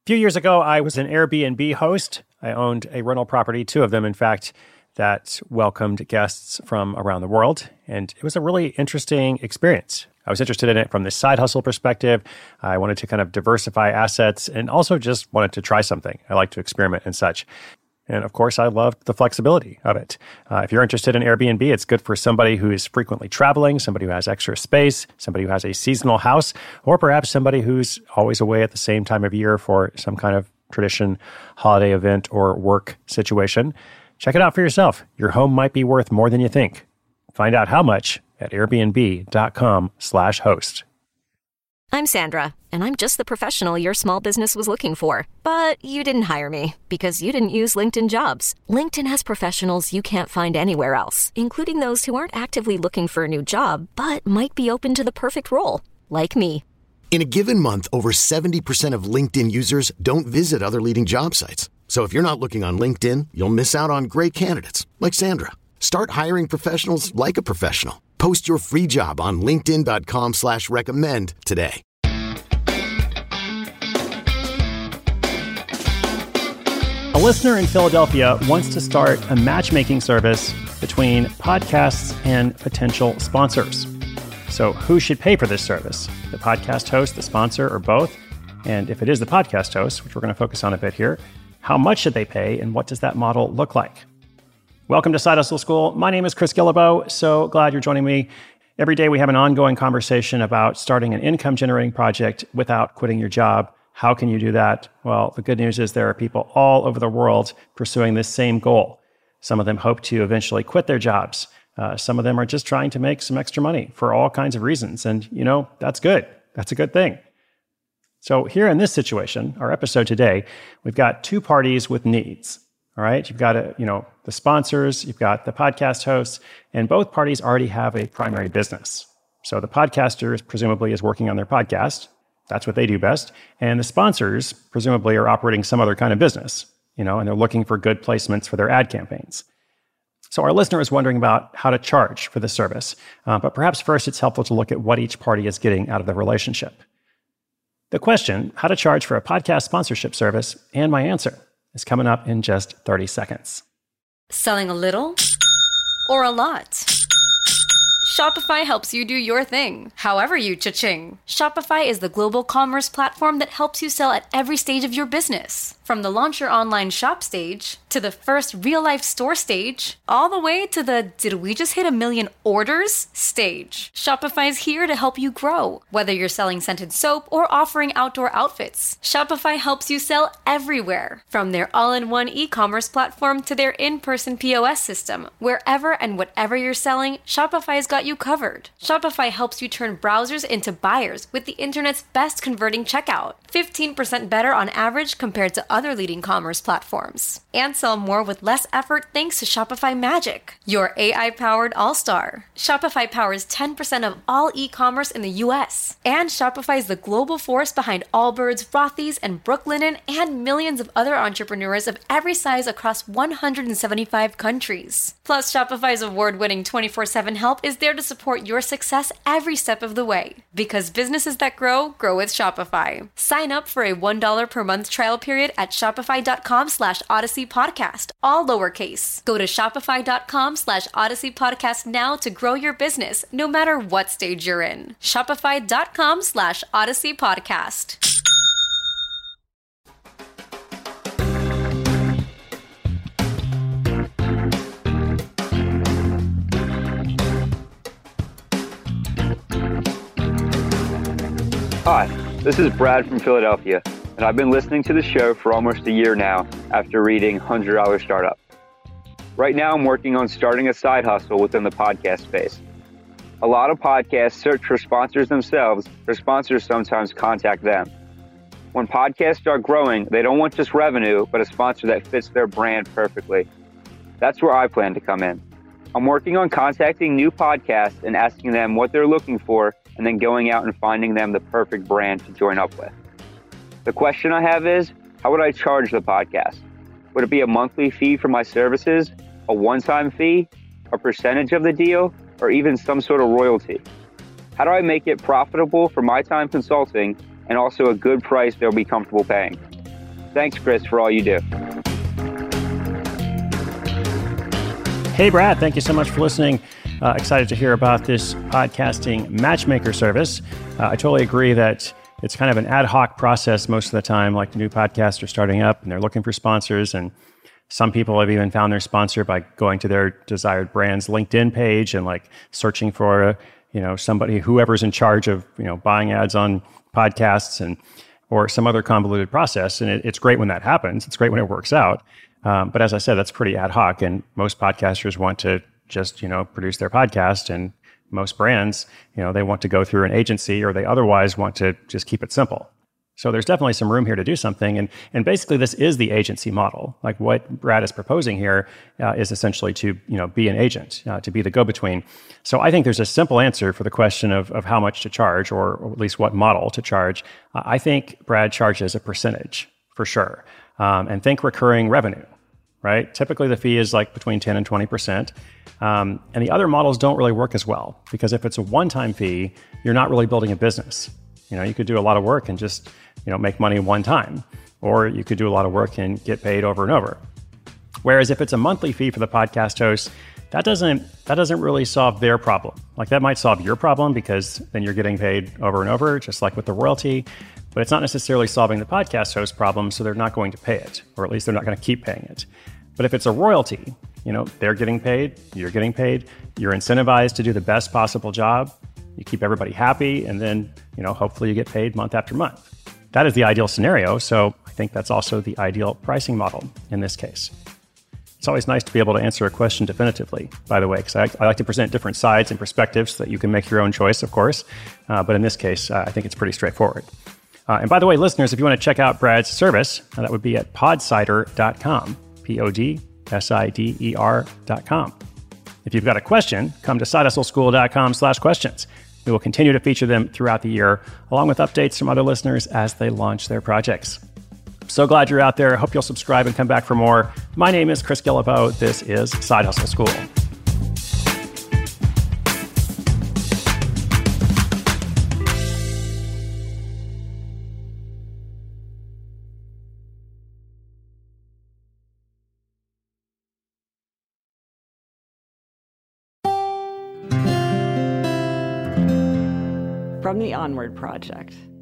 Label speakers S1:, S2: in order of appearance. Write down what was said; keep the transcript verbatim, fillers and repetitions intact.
S1: few years ago, I was an Airbnb host. I owned a rental property, two of them, in fact, that welcomed guests from around the world. And it was a really interesting experience. I was interested in it from the side hustle perspective. I wanted to kind of diversify assets and also just wanted to try something. I like to experiment and such. And of course, I loved the flexibility of it. Uh, if you're interested in Airbnb, it's good for somebody who is frequently traveling, somebody who has extra space, somebody who has a seasonal house, or perhaps somebody who's always away at the same time of year for some kind of tradition, holiday event, or work situation. Check it out for yourself. Your home might be worth more than you think. Find out how much at airbnb.com slash host.
S2: I'm Sandra, and I'm just the professional your small business was looking for. But you didn't hire me because you didn't use LinkedIn Jobs. LinkedIn has professionals you can't find anywhere else, including those who aren't actively looking for a new job, but might be open to the perfect role, like me.
S3: In a given month, over seventy percent of LinkedIn users don't visit other leading job sites. So if you're not looking on LinkedIn, you'll miss out on great candidates, like Sandra. Start hiring professionals like a professional. Post your free job on linkedin.com slash recommend today.
S1: A listener in Philadelphia wants to start a matchmaking service between podcasts and potential sponsors. So who should pay for this service? The podcast host, the sponsor, or both? And if it is the podcast host, which we're going to focus on a bit here, how much should they pay and what does that model look like? Welcome to Side Hustle School. My name is Chris Guillebeau. So glad you're joining me. Every day we have an ongoing conversation about starting an income-generating project without quitting your job. How can you do that? Well, the good news is there are people all over the world pursuing this same goal. Some of them hope to eventually quit their jobs. Uh, some of them are just trying to make some extra money for all kinds of reasons. And, you know, that's good. That's a good thing. So here in this situation, our episode today, we've got two parties with needs. All right, you've got a, you know, the sponsors, you've got the podcast hosts, and both parties already have a primary business. So the podcaster presumably is working on their podcast. That's what they do best. And the sponsors presumably are operating some other kind of business, you know, and they're looking for good placements for their ad campaigns. So our listener is wondering about how to charge for this service. Uh, but perhaps first it's helpful to look at what each party is getting out of the relationship. The question, how to charge for a podcast sponsorship service, and my answer is coming up in just thirty seconds.
S4: Selling a little or a lot? Shopify helps you do your thing, however you cha-ching. Shopify is the global commerce platform that helps you sell at every stage of your business. From the launch your online shop stage, to the first real-life store stage, all the way to the did we just hit a million orders stage. Shopify is here to help you grow. Whether you're selling scented soap or offering outdoor outfits, Shopify helps you sell everywhere. From their all-in-one e-commerce platform to their in-person P O S system, wherever and whatever you're selling, Shopify's got you covered. Shopify helps you turn browsers into buyers with the internet's best converting checkout, fifteen percent better on average compared to other leading commerce platforms. And sell more with less effort thanks to Shopify Magic, your A I-powered all-star. Shopify powers ten percent of all e-commerce in the U S. And Shopify is the global force behind Allbirds, Rothy's, and Brooklinen, and millions of other entrepreneurs of every size across one hundred seventy-five countries. Plus, Shopify's award-winning twenty-four seven help is there to support your success every step of the way. Because businesses that grow, grow with Shopify. Sign up for a one dollar per month trial period at shopify.com slash Odyssey Podcast, all lowercase. Go to shopify.com slash Odyssey Podcast now to grow your business, no matter what stage you're in. Shopify.com slash Odyssey Podcast.
S5: Hi, this is Brad from Philadelphia, and I've been listening to the show for almost a year now after reading one hundred dollar Startup. Right now, I'm working on starting a side hustle within the podcast space. A lot of podcasts search for sponsors themselves, or sponsors sometimes contact them. When podcasts start growing, they don't want just revenue, but a sponsor that fits their brand perfectly. That's where I plan to come in. I'm working on contacting new podcasts and asking them what they're looking for, and then going out and finding them the perfect brand to join up with. The question I have is, how would I charge the podcast? Would it be a monthly fee for my services, a one-time fee, a percentage of the deal, or even some sort of royalty? How do I make it profitable for my time consulting and also a good price they'll be comfortable paying? Thanks, Chris, for all you do.
S1: Hey, Brad, thank you so much for listening. Uh, excited to hear about this podcasting matchmaker service. Uh, I totally agree that it's kind of an ad hoc process most of the time, like new podcasts are starting up and they're looking for sponsors. And some people have even found their sponsor by going to their desired brand's LinkedIn page and like searching for, you know, somebody, whoever's in charge of, you know, buying ads on podcasts and or some other convoluted process. And it, it's great when that happens. It's great when it works out. Um, but as I said, that's pretty ad hoc. And most podcasters want to just, you know, produce their podcast. And most brands, you know, they want to go through an agency or they otherwise want to just keep it simple. So there's definitely some room here to do something. And and basically this is the agency model. Like what Brad is proposing here uh, is essentially to, you know, be an agent, uh, to be the go-between. So I think there's a simple answer for the question of, of how much to charge, or, or at least what model to charge. Uh, I think Brad charges a percentage for sure. Um, and think recurring revenue, right? Typically the fee is like between ten and twenty percent. Um, and the other models don't really work as well, because if it's a one-time fee, you're not really building a business. You know, you could do a lot of work and just, you know, make money one time, or you could do a lot of work and get paid over and over. Whereas if it's a monthly fee for the podcast host, that doesn't that doesn't really solve their problem. Like that might solve your problem because then you're getting paid over and over, just like with the royalty, but it's not necessarily solving the podcast host problem, so they're not going to pay it, or at least they're not going to keep paying it. But if it's a royalty, you know, they're getting paid, you're getting paid, you're incentivized to do the best possible job, you keep everybody happy, and then, you know, hopefully you get paid month after month. That is the ideal scenario, so I think that's also the ideal pricing model in this case. It's always nice to be able to answer a question definitively, by the way, because I, I like to present different sides and perspectives so that you can make your own choice, of course. Uh, but in this case, uh, I think it's pretty straightforward. Uh, and by the way, listeners, if you want to check out Brad's service, uh, that would be at podsider dot com, P O D S I D E R dot com. If you've got a question, come to sidehustleschool.com slash questions. We will continue to feature them throughout the year, along with updates from other listeners as they launch their projects. So glad you're out there. I hope you'll subscribe and come back for more. My name is Chris Guillebeau. This is Side Hustle School.
S6: From the Onward Project.